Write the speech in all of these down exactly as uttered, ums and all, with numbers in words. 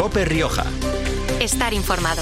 COPE Rioja. Estar informado.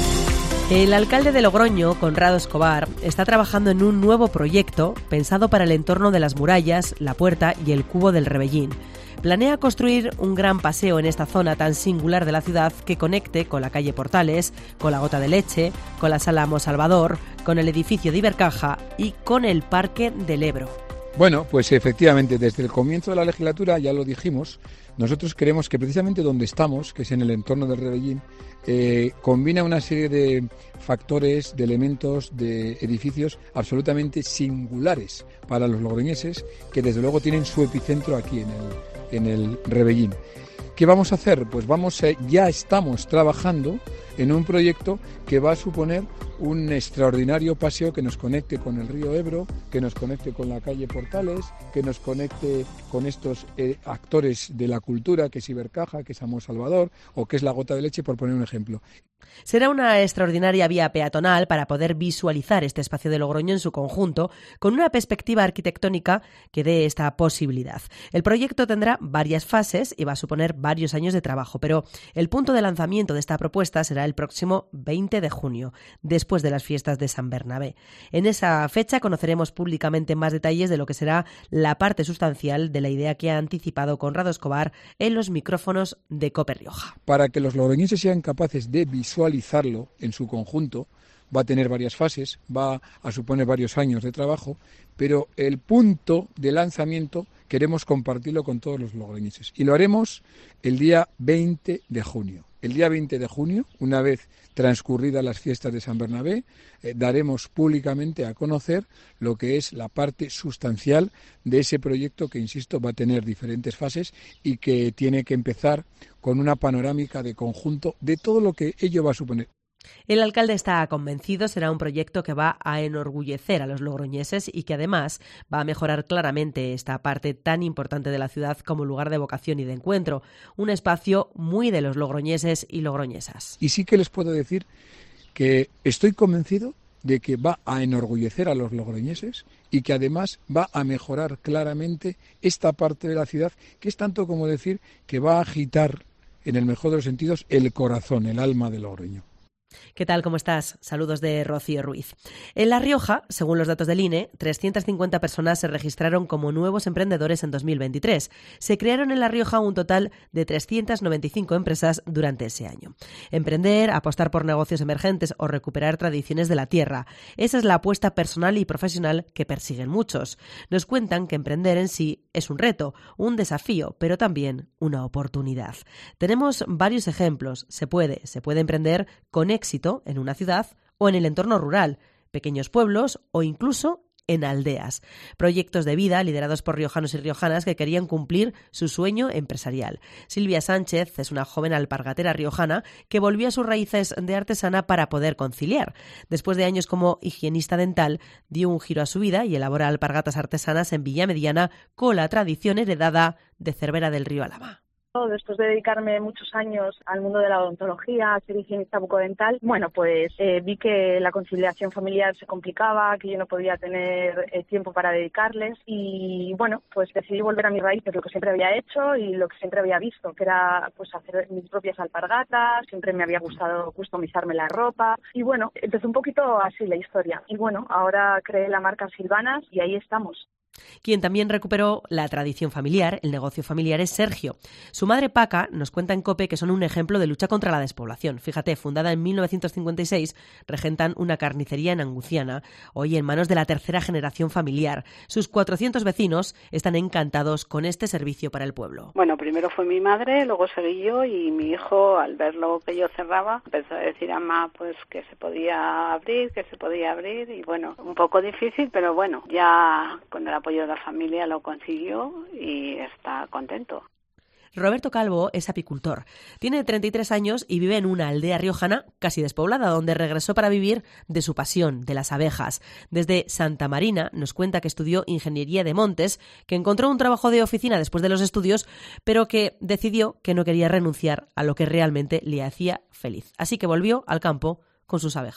El alcalde de Logroño, Conrado Escobar, está trabajando en un nuevo proyecto pensado para el entorno de las murallas, la puerta y el cubo del Rebellín. Planea construir un gran paseo en esta zona tan singular de la ciudad que conecte con la calle Portales, con la Gota de Leche, con la Sala Mosalvador, con el edificio de Ibercaja y con el Parque del Ebro. Bueno, pues efectivamente, desde el comienzo de la legislatura, ya lo dijimos, nosotros queremos que precisamente donde estamos, que es en el entorno del Rebellín, eh, combina una serie de factores, de elementos, de edificios absolutamente singulares para los logroñeses, que desde luego tienen su epicentro aquí en el, en el Rebellín. ¿Qué vamos a hacer? Pues vamos a, ya estamos trabajando en un proyecto que va a suponer un extraordinario paseo que nos conecte con el río Ebro, que nos conecte con la calle Portales, que nos conecte con estos eh, actores de la cultura, que es Ibercaja, que es Amo Salvador o que es la Gota de Leche, por poner un ejemplo. Será una extraordinaria vía peatonal para poder visualizar este espacio de Logroño en su conjunto, con una perspectiva arquitectónica que dé esta posibilidad. El proyecto tendrá varias fases y va a suponer varios años de trabajo, pero el punto de lanzamiento de esta propuesta será el próximo veinte de junio, después de las fiestas de San Bernabé. En esa fecha conoceremos públicamente más detalles de lo que será la parte sustancial de la idea que ha anticipado Conrado Escobar en los micrófonos de COPE Rioja. Para que los logroñeses sean capaces de visualizarlo en su conjunto, va a tener varias fases, va a suponer varios años de trabajo, pero el punto de lanzamiento queremos compartirlo con todos los logroñeses y lo haremos el día veinte de junio. El día veinte de junio, una vez transcurridas las fiestas de San Bernabé, eh, daremos públicamente a conocer lo que es la parte sustancial de ese proyecto que, insisto, va a tener diferentes fases y que tiene que empezar con una panorámica de conjunto de todo lo que ello va a suponer. El alcalde está convencido, será un proyecto que va a enorgullecer a los logroñeses y que además va a mejorar claramente esta parte tan importante de la ciudad como lugar de vocación y de encuentro, un espacio muy de los logroñeses y logroñesas. Y sí que les puedo decir que estoy convencido de que va a enorgullecer a los logroñeses y que además va a mejorar claramente esta parte de la ciudad, que es tanto como decir que va a agitar, en el mejor de los sentidos, el corazón, el alma de Logroño. ¿Qué tal? ¿Cómo estás? Saludos de Rocío Ruiz. En La Rioja, según los datos del I N E, trescientas cincuenta personas se registraron como nuevos emprendedores en dos mil veintitrés. Se crearon en La Rioja un total de trescientas noventa y cinco empresas durante ese año. Emprender, apostar por negocios emergentes o recuperar tradiciones de la tierra. Esa es la apuesta personal y profesional que persiguen muchos. Nos cuentan que emprender en sí es un reto, un desafío, pero también una oportunidad. Tenemos varios ejemplos. Se puede, se puede emprender con éxito en una ciudad o en el entorno rural, pequeños pueblos o incluso en aldeas. Proyectos de vida liderados por riojanos y riojanas que querían cumplir su sueño empresarial. Silvia Sánchez es una joven alpargatera riojana que volvió a sus raíces de artesana para poder conciliar. Después de años como higienista dental, dio un giro a su vida y elabora alpargatas artesanas en Villamediana con la tradición heredada de Cervera del Río Alhama. Después de dedicarme muchos años al mundo de la odontología, a ser higienista bucodental, bueno, pues eh, vi que la conciliación familiar se complicaba, que yo no podía tener eh, tiempo para dedicarles y, bueno, pues decidí volver a mis raíces, lo que siempre había hecho y lo que siempre había visto, que era pues hacer mis propias alpargatas, siempre me había gustado customizarme la ropa y, bueno, empezó un poquito así la historia. Y, bueno, ahora creé la marca Silvanas y ahí estamos. Quien también recuperó la tradición familiar, el negocio familiar, es Sergio. Su madre Paca nos cuenta en COPE que son un ejemplo de lucha contra la despoblación. Fíjate, fundada en mil novecientos cincuenta y seis, regentan una carnicería en Anguciana, hoy en manos de la tercera generación familiar. Sus cuatrocientos vecinos están encantados con este servicio para el pueblo. Bueno, primero fue mi madre, luego seguí yo y mi hijo, al ver lo que yo cerraba, empezó a decir a mamá pues que se podía abrir, que se podía abrir y bueno, un poco difícil, pero bueno, ya con el apoyo de la familia lo consiguió y está contento. Roberto Calvo es apicultor. Tiene treinta y tres años y vive en una aldea riojana casi despoblada, donde regresó para vivir de su pasión, de las abejas. Desde Santa Marina nos cuenta que estudió Ingeniería de Montes, que encontró un trabajo de oficina después de los estudios, pero que decidió que no quería renunciar a lo que realmente le hacía feliz. Así que volvió al campo con sus abejas.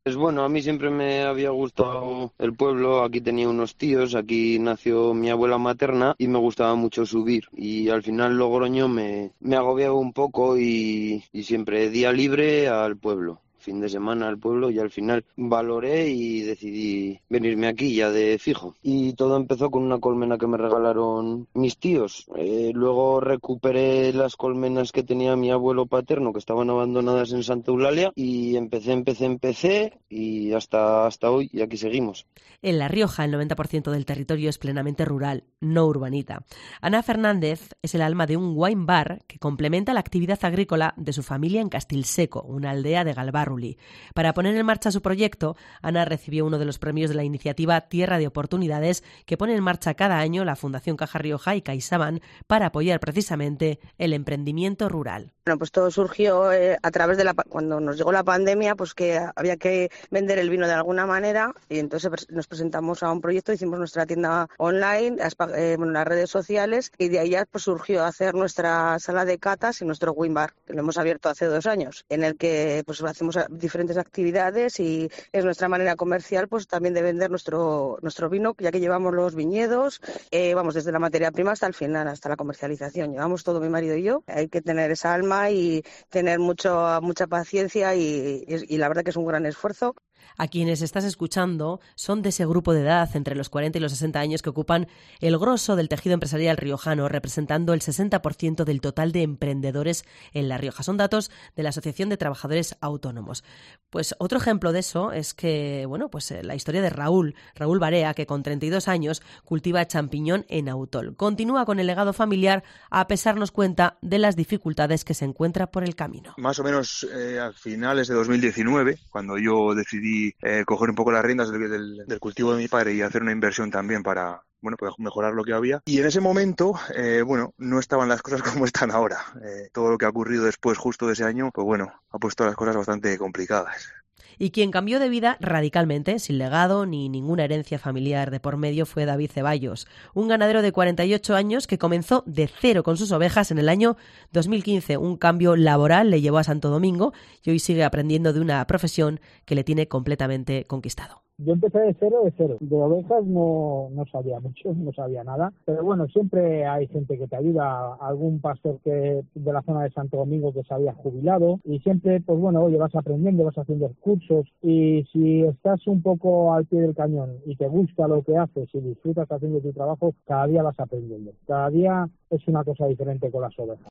Pues bueno, a mí siempre me había gustado el pueblo, aquí tenía unos tíos, aquí nació mi abuela materna y me gustaba mucho subir. Y al final Logroño me, me agobiaba un poco y, y siempre día libre al pueblo. Fin de semana al pueblo y al final valoré y decidí venirme aquí ya de fijo. Y todo empezó con una colmena que me regalaron mis tíos. Eh, luego recuperé las colmenas que tenía mi abuelo paterno que estaban abandonadas en Santa Eulalia y empecé, empecé, empecé y hasta, hasta hoy y aquí seguimos. En La Rioja el noventa por ciento del territorio es plenamente rural, no urbanita. Ana Fernández es el alma de un wine bar que complementa la actividad agrícola de su familia en Castilseco, una aldea de Galbarruli. Para poner en marcha su proyecto, Ana recibió uno de los premios de la iniciativa Tierra de Oportunidades que pone en marcha cada año la Fundación Caja Rioja y CaixaBank para apoyar precisamente el emprendimiento rural. Bueno, pues todo surgió eh, a través de la cuando nos llegó la pandemia, pues que había que vender el vino de alguna manera y entonces nos presentamos a un proyecto, hicimos nuestra tienda online, eh, bueno, las redes sociales y de ahí ya pues surgió hacer nuestra sala de catas y nuestro wine bar, que lo hemos abierto hace dos años, en el que pues hacemos diferentes actividades y es nuestra manera comercial pues también de vender nuestro nuestro vino, ya que llevamos los viñedos, eh, vamos desde la materia prima hasta el final, hasta la comercialización. Llevamos todo mi marido y yo. Hay que tener esa alma y tener mucho, mucha paciencia y, y, y la verdad que es un gran esfuerzo. A quienes estás escuchando son de ese grupo de edad entre los cuarenta y los sesenta años que ocupan el grosso del tejido empresarial riojano, representando el sesenta por ciento del total de emprendedores en La Rioja. Son datos de la Asociación de Trabajadores Autónomos. Pues otro ejemplo de eso es que, bueno, pues la historia de Raúl, Raúl Barea, que con treinta y dos años cultiva champiñón en Autol. Continúa con el legado familiar a pesar, nos cuenta, de las dificultades que se encuentra por el camino. Más o menos eh, a finales de dos mil diecinueve, cuando yo decidí eh, coger un poco las riendas del, del, del cultivo de mi padre y hacer una inversión también para, bueno, pues mejorar lo que había. Y en ese momento, eh, bueno, no estaban las cosas como están ahora. Eh, todo lo que ha ocurrido después, justo de ese año, pues bueno, ha puesto las cosas bastante complicadas. Y quien cambió de vida radicalmente, sin legado ni ninguna herencia familiar de por medio, fue David Ceballos, un ganadero de cuarenta y ocho años que comenzó de cero con sus ovejas en el año dos mil quince. Un cambio laboral le llevó a Santo Domingo y hoy sigue aprendiendo de una profesión que le tiene completamente conquistado. Yo empecé de cero, de cero. De ovejas no, no sabía mucho, no sabía nada. Pero bueno, siempre hay gente que te ayuda. Algún pastor que de la zona de Santo Domingo que se había jubilado. Y siempre, pues bueno, oye, vas aprendiendo, vas haciendo cursos. Y si estás un poco al pie del cañón y te gusta lo que haces y disfrutas haciendo tu trabajo, cada día vas aprendiendo. Cada día es una cosa diferente con las ovejas.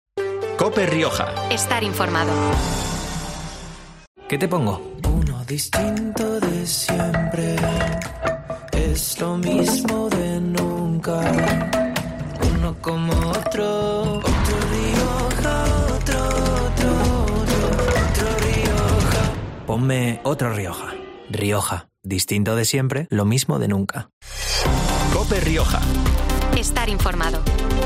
COPE Rioja. Estar informado. ¿Qué te pongo? Uno distinto de siempre, es lo mismo de nunca. Uno como otro, otro Rioja, otro, otro, otro, otro Rioja. Ponme otro Rioja. Rioja, distinto de siempre, lo mismo de nunca. COPE Rioja. Estar informado.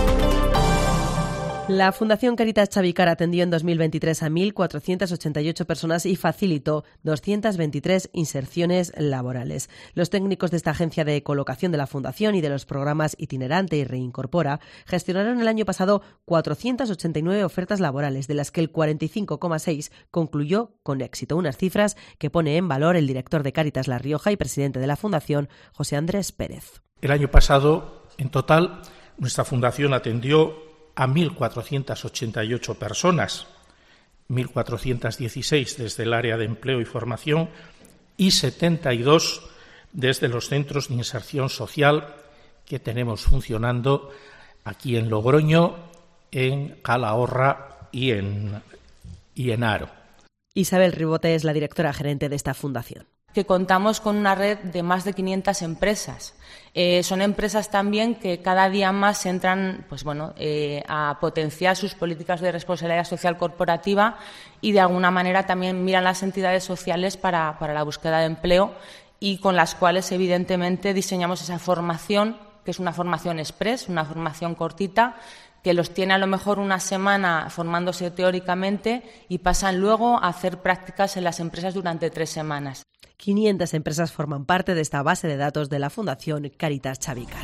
La Fundación Caritas Chavicar atendió en dos mil veintitrés a mil cuatrocientas ochenta y ocho personas y facilitó doscientas veintitrés inserciones laborales. Los técnicos de esta agencia de colocación de la Fundación y de los programas Itinerante y Reincorpora gestionaron el año pasado cuatrocientas ochenta y nueve ofertas laborales, de las que el cuarenta y cinco coma seis concluyó con éxito. Unas cifras que pone en valor el director de Caritas La Rioja y presidente de la Fundación, José Andrés Pérez. El año pasado, en total, nuestra Fundación atendió a mil cuatrocientas ochenta y ocho personas, mil cuatrocientas dieciséis desde el área de empleo y formación y setenta y dos desde los centros de inserción social que tenemos funcionando aquí en Logroño, en Calahorra y en, y en Haro. Isabel Ribote es la directora gerente de esta fundación. Que contamos con una red de más de quinientas empresas. Eh, son empresas también que cada día más entran, pues bueno, eh, a potenciar sus políticas de responsabilidad social corporativa y de alguna manera también miran las entidades sociales para, para la búsqueda de empleo y con las cuales evidentemente diseñamos esa formación, que es una formación express, una formación cortita, que los tiene a lo mejor una semana formándose teóricamente y pasan luego a hacer prácticas en las empresas durante tres semanas. quinientas empresas forman parte de esta base de datos de la Fundación Caritas Chavicar.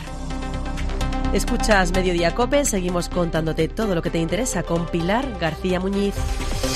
Escuchas Mediodía COPE, seguimos contándote todo lo que te interesa con Pilar García Muñiz.